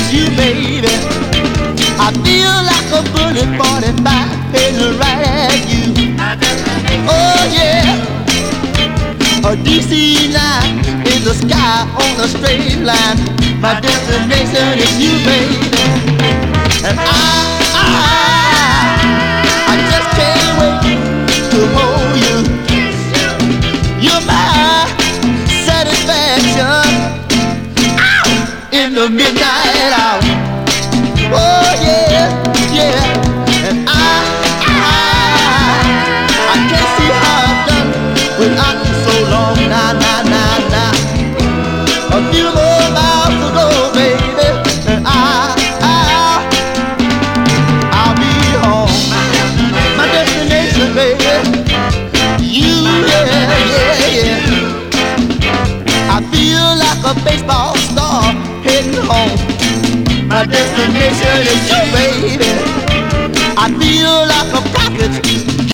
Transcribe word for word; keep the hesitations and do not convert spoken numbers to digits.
is you, baby. I feel like a bullet forty-five heading right at you. Oh yeah, a D C nine in the sky on a straight line. My destination is you, baby. And I, I, I just can't wait to hold you. You're my satisfaction in the midnight hour. Oh yeah, yeah. And I, I, I can't see how I've done without you so long. Nah, nah, nah, nah. A few more miles to go, baby, and I, I, I'll be home. My destination, baby. You, yeah, yeah, yeah. I feel like a baseball star heading home. My destination is you, baby. I feel like a prophet